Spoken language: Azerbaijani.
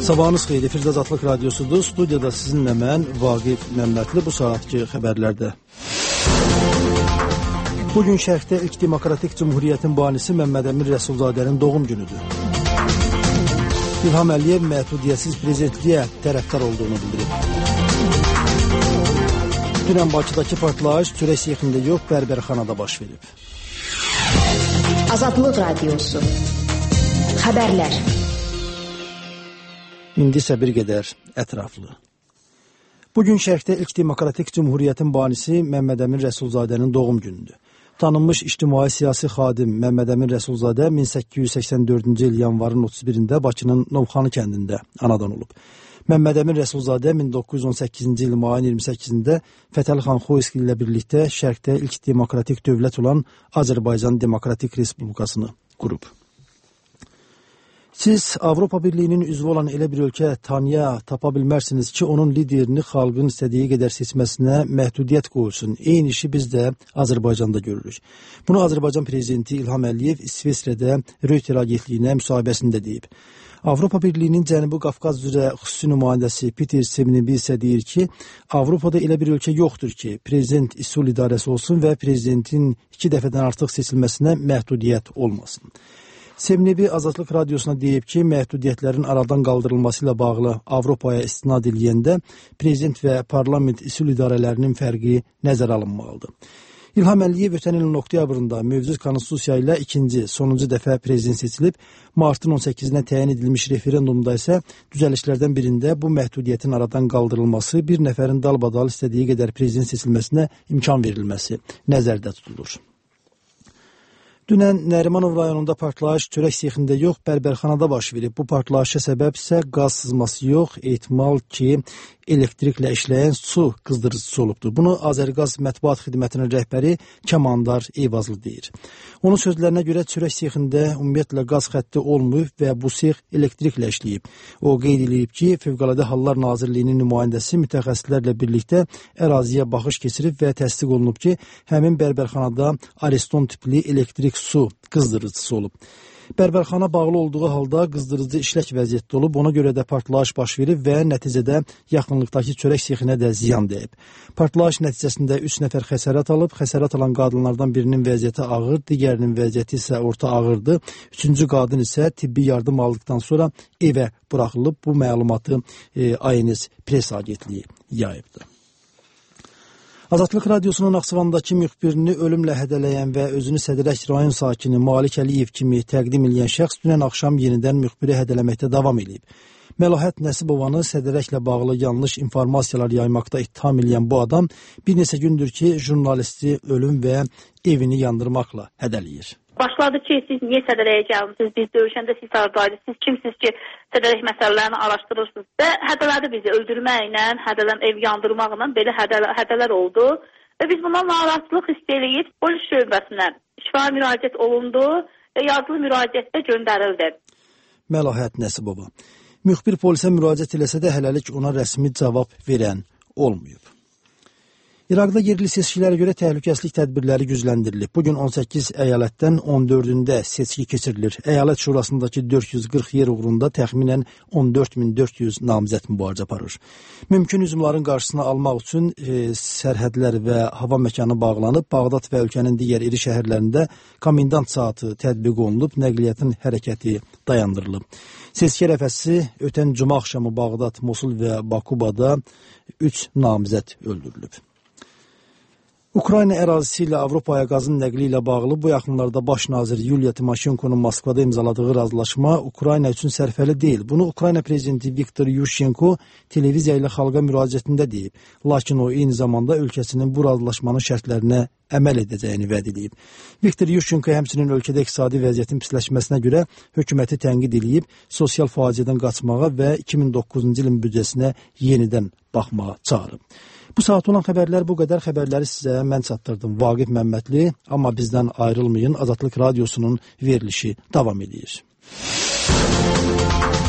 Sabahınız xeyir, efirdə Azadlıq Radyosudur. Studiyada sizinlə mən, Vaqif Məmmədli, bu saatki xəbərlərdə. Bugün Şərqdə ilk Demokratik Cumhuriyyətin banisi Məmməd Əmin Rəsulzadənin doğum günüdür. İlham Əliyev məhdudiyyətsiz prezidentliyə tərəfdar olduğunu bildirib. Dünən Bakıdakı partlayış çörək sexində yox, bərbərxanada baş verib. Azadlıq Radyosu. Xəbərlər. İndi isə bir qədər ətraflı. Bugün Şərqdə ilk Demokratik Cumhuriyyətin banisi Məmməd Əmin Rəsulzadənin doğum günüdür. Tanınmış ictimai-siyasi xadim Məmməd Əmin Rəsulzadə 1884-cü il yanvarın 31-də Bakının Novxanı kəndində anadan olub. Məmməd Əmin Rəsulzadə 1918-ci il mayın 28-də Fətəli xan Xoyski ilə birlikdə Şərqdə ilk demokratik dövlət olan Azərbaycan Demokratik Respublikasını qurub. Siz Avropa Birliyinin üzvü olan elə bir ölkə tapa bilmərsiniz ki, onun liderini xalqın istədiyi qədər seçməsinə məhdudiyyət qoyulsun. Eyni işi biz də Azərbaycanda görürük. Bunu Azərbaycan prezidenti İlham Əliyev İsveçrədə Reuters agentliyinə müsahibəsində deyib. Avropa Birliyinin Cənubi Qafqaz üzrə xüsusi nümayəndəsi Peter Semnebi isə deyir ki, Avropada elə bir ölkə yoxdur ki, prezident üsul idarəsi olsun və prezidentin 2 dəfədən artıq seçilməsinə məhdudiyyət olmasın. Semnebi Azadlıq Radiosuna deyib ki, məhdudiyyətlərin aradan qaldırılması ilə bağlı Avropaya istinad ediləyəndə prezident və parlament üsul idarələrinin fərqi nəzərə alınmalıdır. İlham Əliyev ötən ilin oktyabrında mövcud konstitusiya ilə sonuncu dəfə prezident seçilib, martın 18-nə təyin edilmiş referendumda isə düzəlişlərdən birində bu məhdudiyyətin aradan qaldırılması, bir nəfərin dalbadal istədiyi qədər prezident seçilməsinə imkan verilməsi nəzərdə tutulur. Dünən Nərimanov rayonunda partlayış çörək sexində yox, bərbərxanada baş verib. Bu partlayışa səbəb isə qaz sızması yox, ehtimal ki, elektriklə işləyən su qızdırıcısı olubdur. Bunu Azərqaz Mətbuat Xidmətinin rəhbəri Kəmandar Eyvazlı deyir. Onun sözlərinə görə çörək sexində ümumiyyətlə qaz xətti olmayıb və bu sex elektriklə işləyib. O qeyd edib ki, Fövqəladə Hallar Nazirliyinin nümayəndəsi mütəxəssislərlə birlikdə əraziyə baxış keçirib və təsdiq olunub ki, həmin bərbərxanada Ariston tipli elektrik su qızdırıcısı olub. Bərbərxana bağlı olduğu halda qızdırıcı işlək vəziyyətdə olub, ona görə də partlayış baş verib və nəticədə yaxınlıqdakı çörək sexinə də ziyan dəyib. Partlayış nəticəsində 3 nəfər xəsarət alıb, xəsarət alan qadınlardan birinin vəziyyəti ağır, digərinin vəziyyəti isə orta ağırdır. 3-cü qadın isə tibbi yardım aldıqdan sonra evə buraxılıb. Bu məlumatı ANS Press agentliyi yayıbdır. Azadlıq Radyosunun Naxçıvandakı müxbirini ölümlə hədələyən və özünü Sədrək rayon sakini Malik Əliyev kimi təqdim edən şəxs dünən axşam yenidən müxbiri hədələməkdə davam edib. Məlahət Nəsibovanı Sədrəklə bağlı yanlış informasiyalar yaymaqda ittiham edən bu adam bir neçə gündür ki, jurnalisti ölüm və evini yandırmaqla hədələyir. Başladı ki, siz niyə Sədərəyə gəlmişsiniz, biz döyüşəndə siz haradaydınız, siz kimsiniz ki, Sədərək məsələlərini araşdırırsınız və hədələdi bizi öldürməklə, ev yandırmaqla belə hədələr oldu və biz bundan narahatlıq hiss eləyib polis şöbəsinə şifahi müraciət olundu və yazılı müraciətdə göndərildi. Məlahət Nəsibova. Müxbir polisə müraciət eləsə də hələlik ona rəsmi cavab verən olmayıb. İraqda yerli seçkilərə görə təhlükəsizlik tədbirləri gücləndirilib. Bugün 18 əyalətdən 14-ündə seçki keçirilir. Əyalət şurasındakı 440 yer uğrunda təxminən 14.400 namizəd mübarizə aparır. Mümkün hücumların qarşısını almaq üçün sərhədlər və hava məkanı bağlanıb, Bağdad və ölkənin digər iri şəhərlərində komendant saatı tətbiq olunub, nəqliyyatın hərəkəti dayandırılıb. Seçki ərəfəsi ötən cuma axşamı Bağdad, Mosul və Bakubada 3 namizəd öldürülüb. Ukrayna ərazisi ilə Avropaya qazın nəqli ilə bağlı bu yaxınlarda baş nazir Yuliya Timoşenkonun Moskvada imzaladığı razılaşma Ukrayna üçün sərfəli deyil. Bunu Ukrayna prezidenti Viktor Yushchenko televiziya ilə xalqa müraciətində deyib. Lakin o eyni zamanda ölkəsinin bu razılaşmanın şərtlərinə əməl edəcəyini vəd edib. Viktor Yushchenko həmçinin ölkədə iqtisadi vəziyyətin pisləşməsinə görə hökuməti tənqid edib, sosial faciədən qaçmağa və 2009-cu ilin büdcəsinə yenidən baxmağa çağırıb. Bu saat olan xəbərlər bu qədər. Xəbərləri sizə mən çatdırdım. Vaqif Məmmədli, amma bizdən ayrılmayın. Azadlıq Radyosunun verilişi davam edir.